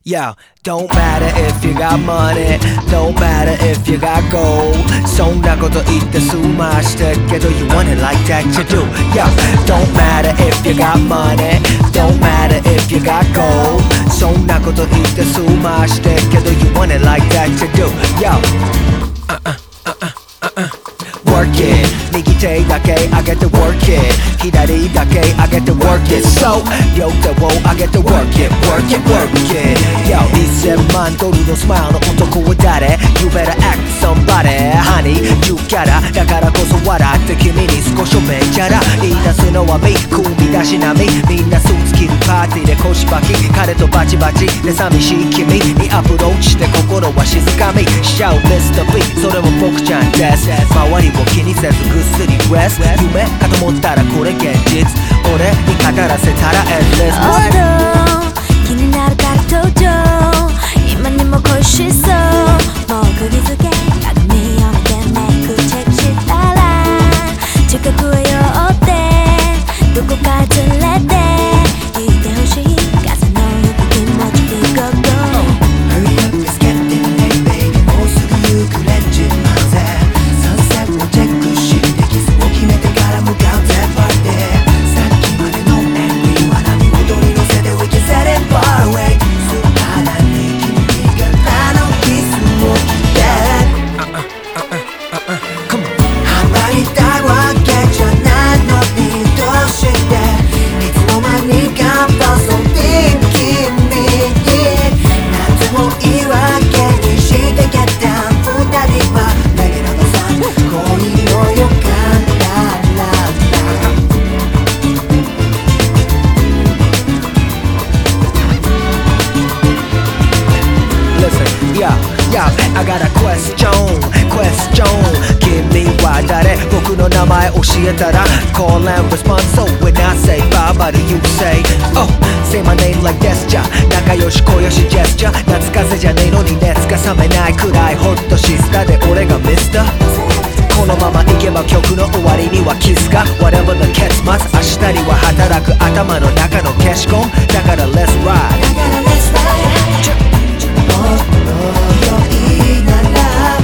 Yo, don't matter if you got money, don't matter if you got gold. そんなこと言って済ましてけど You want it like that you do. Yo, don't matter if you got money, don't matter if you got gold. そんなこと言って済ましてけど You want it like that you do. Yo, work it 右手だけ上げて work it 左だけ上げて work it So 両手を上げて work it work it work it Yo 1000万ドルのスマイルの男は誰 You better act somebody Honey you gotta だからこそ笑って君に少しめんちゃら言い出すのはme組み出し並みみんなスーツ着るパーティーで腰ばき彼とバチバチで寂しい君にアプローチして心は静かみしちゃう Mr. B それも僕ちゃんです周りを気にせずぐっすり rest 夢かと思ったらこれ現実俺に語らせたら endless 気になるから登場今にも恋しそうもう釘付け鏡を見てメイクチェックしたら近くへ寄ってどこか連れて行ってほしい風の吹く気持ちで Go go Hurry up it's getting late baby もうすぐゆくレンジまぜサンセットチェックしてキスを決めてから向かうぜパーティーさっきまでのエンディングは波踊りのせで We can set it far away 素肌に君からのキスを着てハマりたいわけじゃないのにどうしていつの間にか細い君に夏も言い訳にして Get down 二人はだけなのさ恋の予感Listen, yeah, I got a question 君は誰僕の名前教えたら Call and response So when I say Baba do you say Oh, say my name like this じゃ仲良し小良しジェスチャー夏風じゃねえのに熱が冷めないくらいホッとシスターで俺がミスターこのまま行けば曲の終わりにはキスか Whatever the 結末明日には働く頭の中の消しゴムだから Let's ride もっと良いなら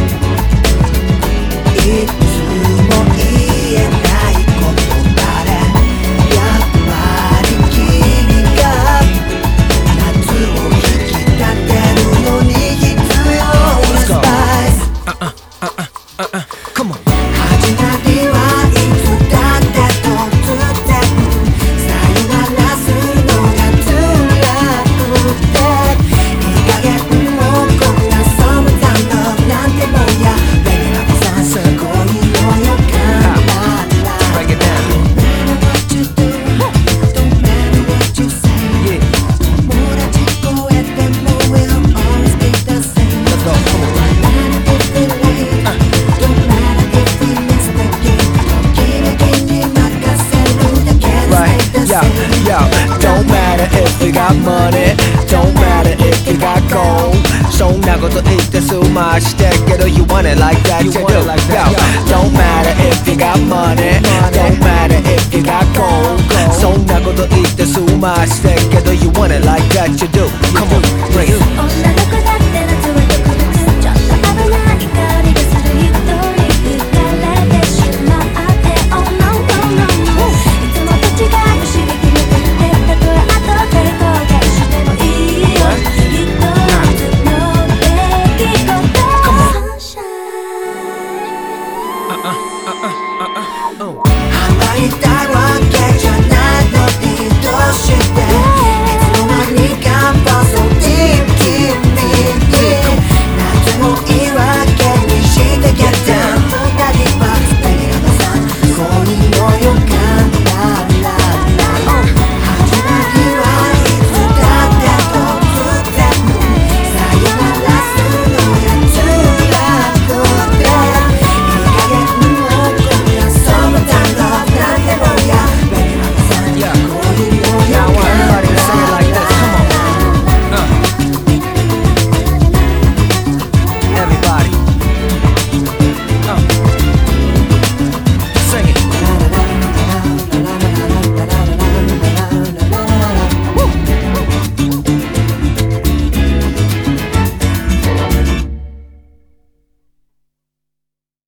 いつも言えない言葉でやっぱり君が夏を引き立てるのに必要なスパイス始まりはいつだって突然さよならするのが辛くていい加減もうこんなサムタイムなんてもんやベリーなさすごいの予感だ Break it down No matter what you do Don't matter what you say 友達超えても We'll always be the same Let's go Don't matter if we late Don't matter if we miss the game 時々に任せるだけ Stay the same Don't matter if you got money Don't matter if you got gold そんなこと言って済ましてけど You want it like that you do Don't matter if you got money Don't matter if you got gold そんなこと言って済ましてけど You want it like that you do